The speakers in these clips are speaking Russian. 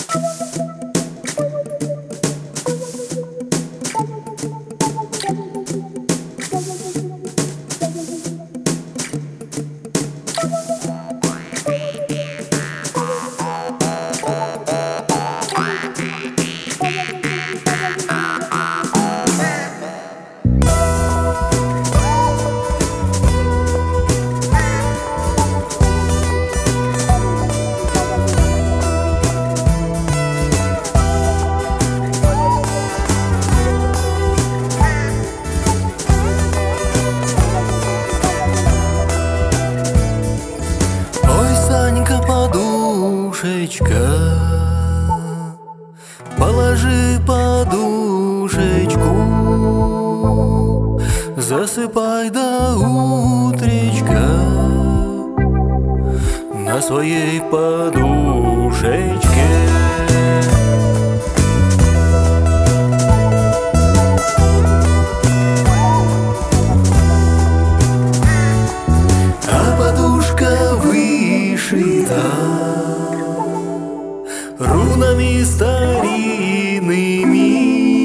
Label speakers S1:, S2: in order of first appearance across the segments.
S1: Подушечка, положи подушечку, засыпай до утречка на своей подушечке. А подушка вышита рунами старинными,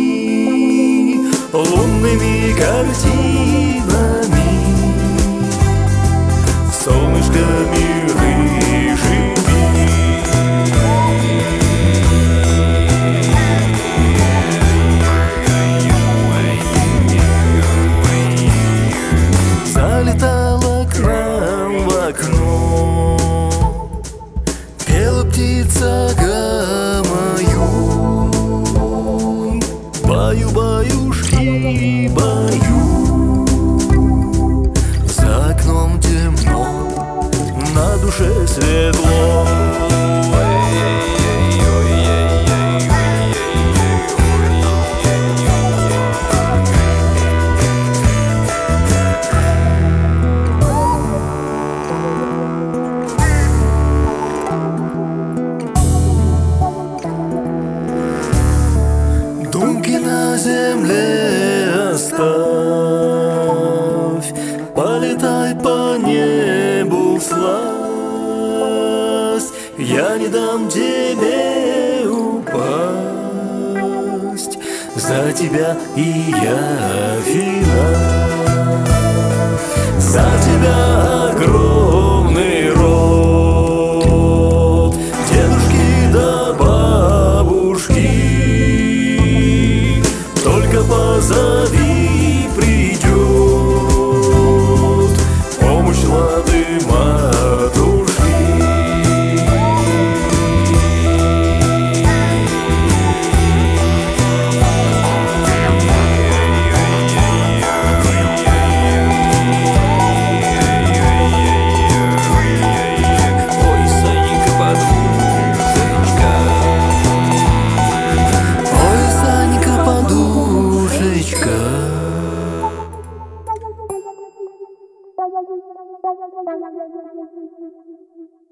S1: лунными картинами, солнышками рыжими. Залетала к нам в окно, пела птица гамаю, баю-баюшки, баю. За окном темно, на душе светло. Думки на земле оставь, полетай по небу всласть. Я не дам тебе упасть, за тебя и я финал. За тебя огромный род, дедушки да бабушки. Только позови, придет помощь лады матушки. Ой, Саненька, подушечка. Ой, Саненька, подушечка.